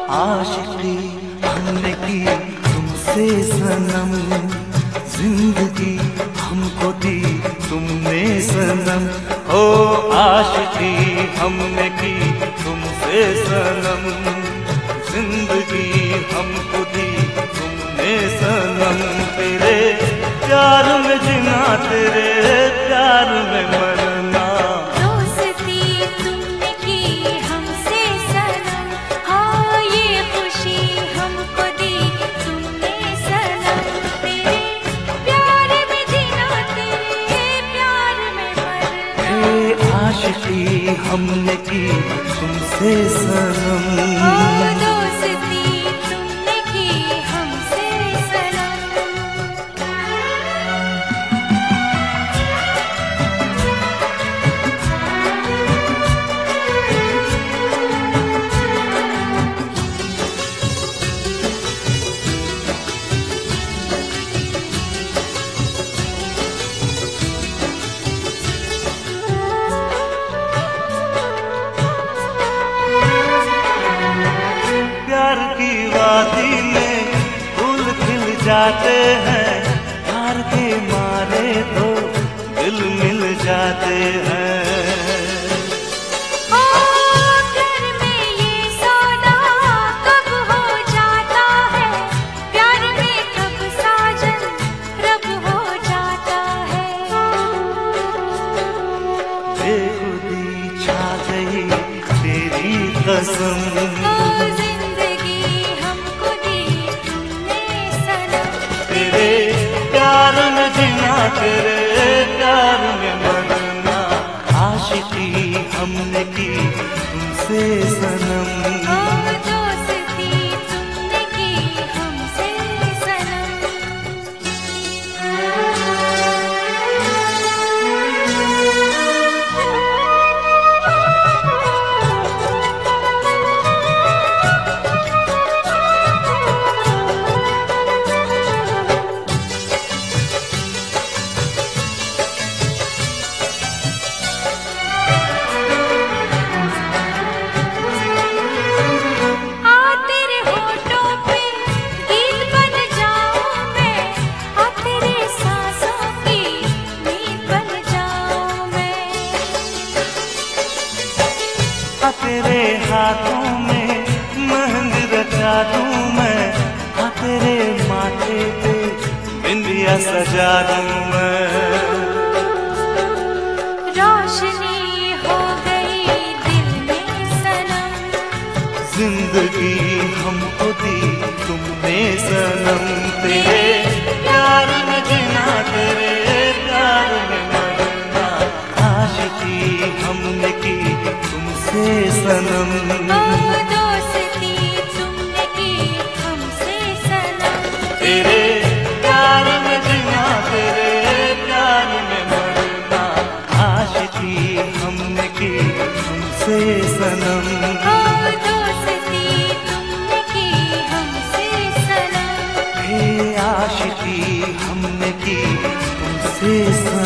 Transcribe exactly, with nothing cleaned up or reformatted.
आशिकी हमने की तुमसे सनम, जिंदगी हमको दी तुमने सनम। ओ आशिकी हमने की तुमसे सनम, जिंदगी हमको दी तुमने सनम। तेरे प्यार में जीना, तेरे प्यार में मरना। दोस्ती तुमने की हमसे सनम, हाँ ये खुशी हमको दी तुमने सनम। तेरे प्यार में जीना, तेरे प्यार में मरना। हे आशिकी हमने की तुमसे सनम। ओ दोस्ती तुमने की हमसे सनम। प्यार की वादी में फूल खिल जाते हैं, प्यार के मारे तो दिल मिल जाते हैं। ओ प्यार में ये सौदा कब हो जाता है, प्यार में कब साजन रब हो जाता है। बेखुदी छा गई तेरी कसम, ओ जिंदगी हमको दी तुमने सनम। तेरे प्यार में जीना, तेरे प्यार में मरना। आशिकी हमने की तुमसे सनम। ओ दोस्ती तुमने की हमसे सनम। आ तेरे होठों पे गीत बन जाऊं मैं, आ तेरे सांसों की नींद बन जाऊं मैं। आ तेरे हाथों में मेहंदी रचा दूं मैं, आ तेरे माथे पे बिंदिया सजा दूं मैं। रोशनी हो गई दिल में सनम, जिंदगी हमको दी तुमने सनम। तेरे प्यार में जीना, तेरे प्यार में मरना। आशिकी हमने की तुमसे सनम। ओ दोस्ती तुमने की हमसे सनम। तेरे प्यार में जीना, तेरे प्यार में मरना। आशिकी हमने की तुमसे सनम। ओ दोस्ती तुमने की हमसे सनम। हे आशिकी हमने की तुमसे सनम।